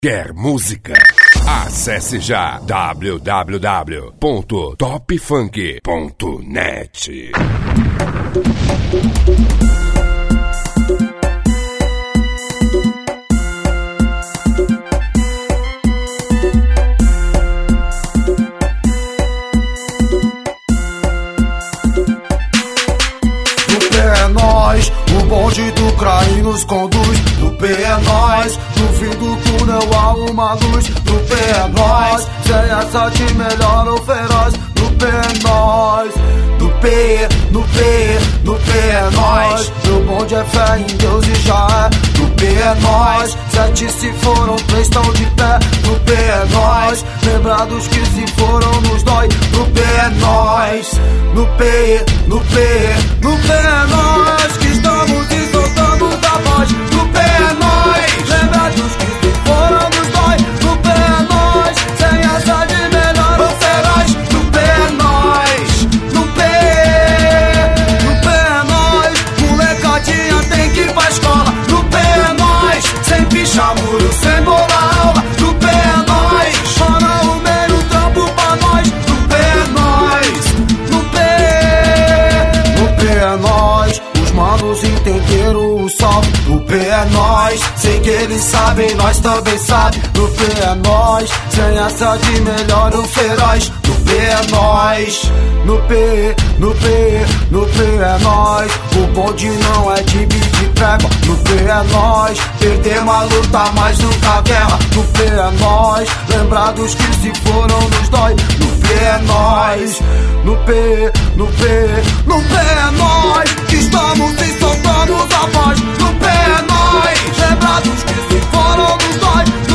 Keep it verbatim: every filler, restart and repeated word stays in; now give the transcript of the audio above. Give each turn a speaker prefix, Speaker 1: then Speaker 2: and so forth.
Speaker 1: Quer música? Acesse já w w w ponto top funk ponto net.
Speaker 2: O bonde do Craí nos conduz. Do P é nós, no fim do túnel há uma luz. Do P é nós, sem essa de melhor ou feroz. Do P é nós, do P, no P, no P é nós. Meu bonde é fé em Deus e já é. Do P é nós, sete se foram, três estão de pé. Do P é nós, lembrados que se foram nos dói. Do P é nós, no P, no P, no P é nós que estamos e soltamos a voz. No P é nós, lembrados que se foram nos dói. No P é nós, sem essa de melhor ou feroz. No P é nós, no P, no P é nós, molecadinha tem que ir pra escola. No P é nós, sem pichar muro, sem bolar aula. No P é nós, mana o meio trampo pra nós. No P é nós, no P, no P é nós, os manos entenderam o salve. No P é nós, sei que eles sabem, nós também sabe. No P é nós, sem essa de melhor ou feroz. No P é nós, no P, no P, no P é nós. O bonde não é de de trégua. No P é nós, perdemos a luta, mas nunca guerra. No P é nós, lembrados que se foram nos dói. No P é nós, no P, no P, no P é nós que estamos e soltamos a voz. No P é nós, lembrados que se foram nos dói.